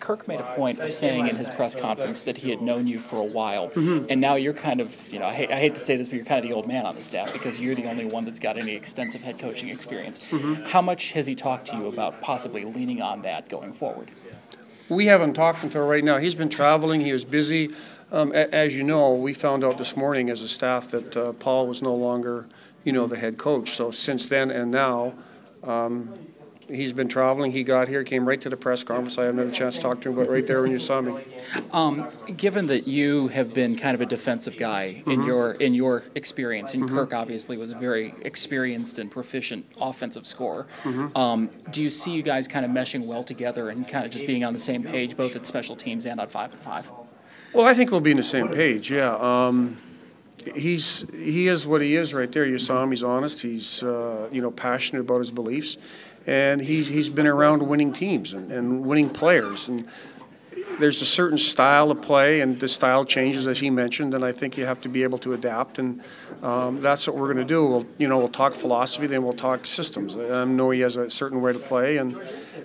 Kirk made a point of saying in his press conference that he had known you for a while, and now you're kind of, I hate to say this, but you're kind of the old man on the staff because you're the only one that's got any extensive head coaching experience. How much has he talked to you about possibly leaning on that going forward? We haven't talked until right now. He's been traveling. He was busy. As you know, we found out this morning as a staff that Paul was no longer, the head coach. So since then and now, he's been traveling. He got here, came right to the press conference. I haven't had a chance to talk to him, but right there when you saw me. Given that you have been kind of a defensive guy in your experience, and Kirk obviously was a very experienced and proficient offensive scorer, do you see you guys kind of meshing well together and kind of just being on the same page, both at special teams and on 5-on-5? Well, I think we'll be on the same page. Yeah. He is what he is right there. You saw him. He's honest. He's passionate about his beliefs, and he's been around winning teams and winning players. And there's a certain style of play, and the style changes as he mentioned. And I think you have to be able to adapt, and that's what we're going to do. We'll talk philosophy, then we'll talk systems. I know he has a certain way to play, and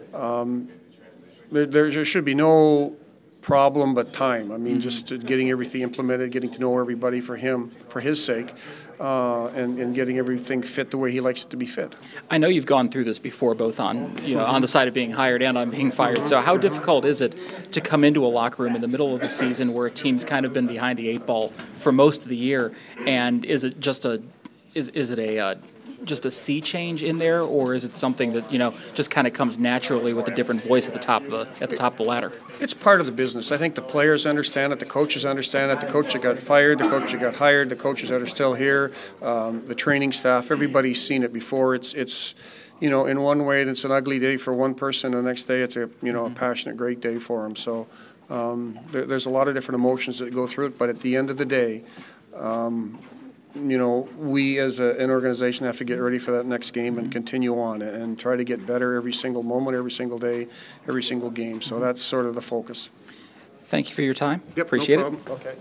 there should be no problem but time. I mean, just getting everything implemented, getting to know everybody for his sake, and getting everything fit the way he likes it to be fit. I know you've gone through this before, both on on the side of being hired and on being fired. So how difficult is it to come into a locker room in the middle of the season where a team's kind of been behind the 8 ball for most of the year, and is it just just a sea change in there, or is it something that just kind of comes naturally with a different voice at the top of the ladder? It's part of the business. I think the players understand it, the coaches understand it, the coach that got fired, the coach that got hired, the coaches that are still here, the training staff. Everybody's seen it before. It's in one way it's an ugly day for one person, and the next day it's a passionate, great day for them. So there's a lot of different emotions that go through it, but at the end of the day, we as an organization have to get ready for that next game and continue on and try to get better every single moment, every single day, every single game. So that's sort of the focus. Thank you for your time. Yep, Appreciate no problem. it. Okay.